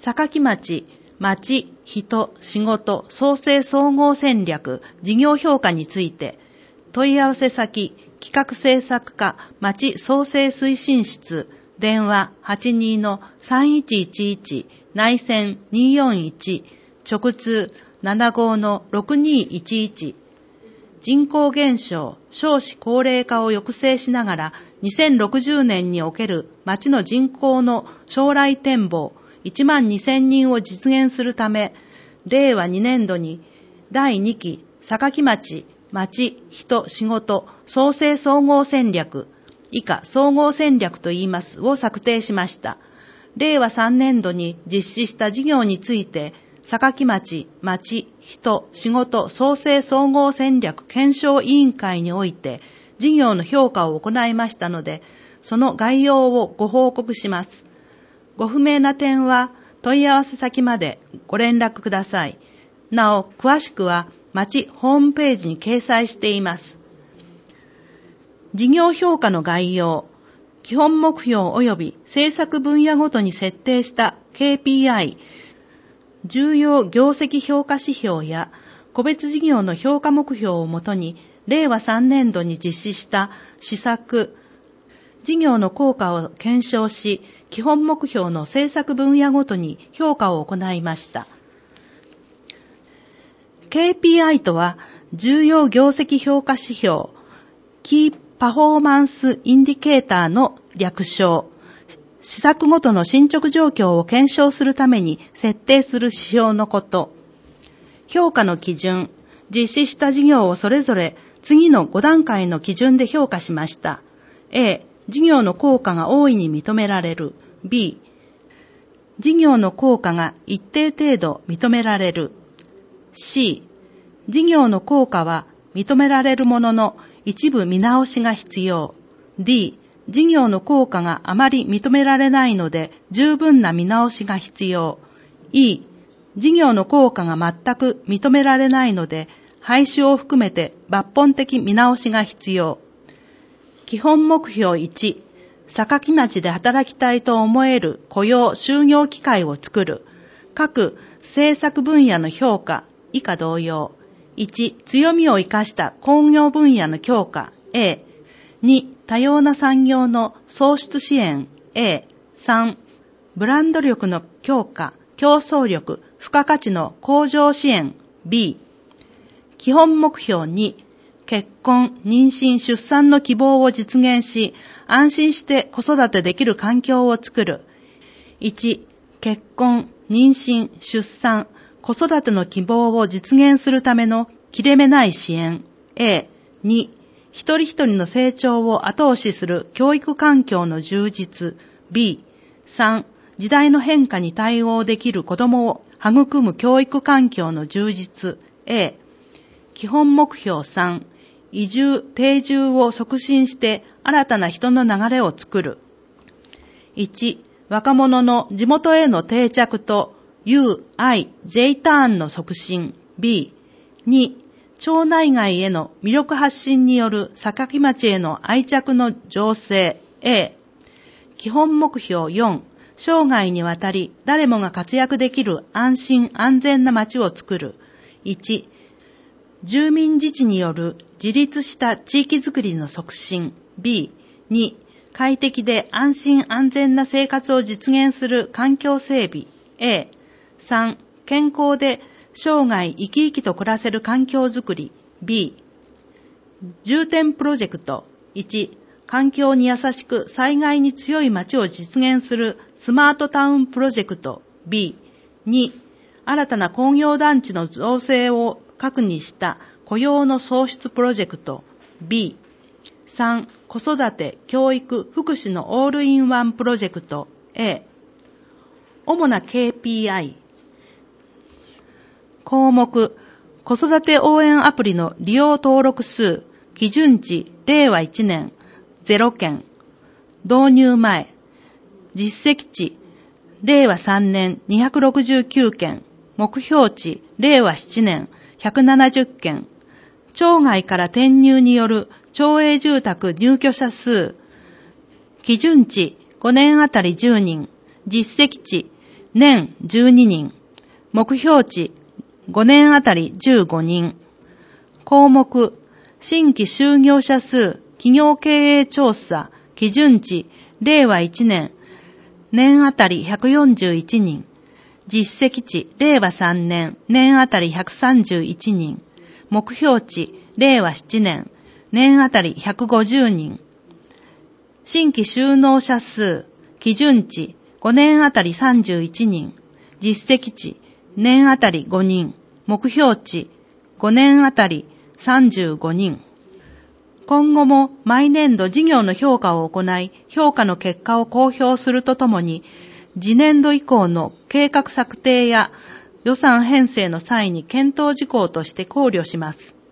榊町、町、人、仕事、創生総合戦略、事業評価について、問い合わせ先、企画政策課、町創生推進室、電話 82-3111、内線241、直通75-6211、人口減少、少子高齢化を抑制しながら、2060年における町の人口の将来展望12,000人を実現するため、令和2年度に第2期榊町、町、人、仕事、創生総合戦略、以下総合戦略と言いますを策定しました。令和3年度に実施した事業について、榊町、町、人、仕事、創生総合戦略検証委員会において事業の評価を行いましたので、その概要をご報告します。ご不明な点は問い合わせ先までご連絡ください。なお、詳しくは町ホームページに掲載しています。事業評価の概要、基本目標及び政策分野ごとに設定した KPI、重要業績評価指標や個別事業の評価目標をもとに、令和3年度に実施した施策、事業の効果を検証し、基本目標の政策分野ごとに評価を行いました。KPI とは、重要業績評価指標、キーパフォーマンスインディケーターの略称、施策ごとの進捗状況を検証するために設定する指標のこと。評価の基準、実施した事業をそれぞれ次の5段階の基準で評価しました。A、事業の効果が大いに認められる。B、事業の効果が一定程度認められる。C、事業の効果は認められるものの一部見直しが必要。D、事業の効果があまり認められないので十分な見直しが必要。E、事業の効果が全く認められないので廃止を含めて抜本的見直しが必要。基本目標1、榊町で働きたいと思える雇用・就業機会を作る。各政策分野の評価、以下同様。1、強みを生かした工業分野の強化、A。2、多様な産業の創出支援、A。3、ブランド力の強化、競争力、付加価値の向上支援、B。基本目標2、結婚、妊娠、出産の希望を実現し、安心して子育てできる環境を作る。1、結婚、妊娠、出産、子育ての希望を実現するための切れ目ない支援。A。2、一人一人の成長を後押しする教育環境の充実。B。3、時代の変化に対応できる子どもを育む教育環境の充実。A。基本目標3、移住・定住を促進して新たな人の流れを作る。1、若者の地元への定着と U、I、J ターンの促進。B。2、町内外への魅力発信による榊町への愛着の醸成。A。基本目標4、生涯にわたり誰もが活躍できる安心安全な町を作る。1、住民自治による自立した地域づくりの促進。B。2、快適で安心安全な生活を実現する環境整備。A。3、健康で生涯生き生きと暮らせる環境づくり。B。重点プロジェクト。1、環境に優しく災害に強い町を実現するスマートタウンプロジェクト。B。2、新たな工業団地の造成を核にした雇用の創出プロジェクト。B。3、子育て、教育、福祉のオールインワンプロジェクト。A。主な KPI。項目、子育て応援アプリの利用登録数、基準値、令和1年、0件。導入前、実績値、令和3年、269件。目標値、令和7年、170件。町外から転入による町営住宅入居者数、基準値5年あたり10人、実績値年12人。目標値5年あたり15人。項目、新規就業者数、企業経営調査、基準値、令和1年、年あたり141人。実績値、令和3年、年あたり131人。目標値、令和7年、年あたり150人。新規就農者数、基準値、5年あたり31人。実績値、年あたり5人。目標値、5年あたり35人。今後も毎年度事業の評価を行い、評価の結果を公表するとともに、次年度以降の計画策定や予算編成の際に検討事項として考慮します。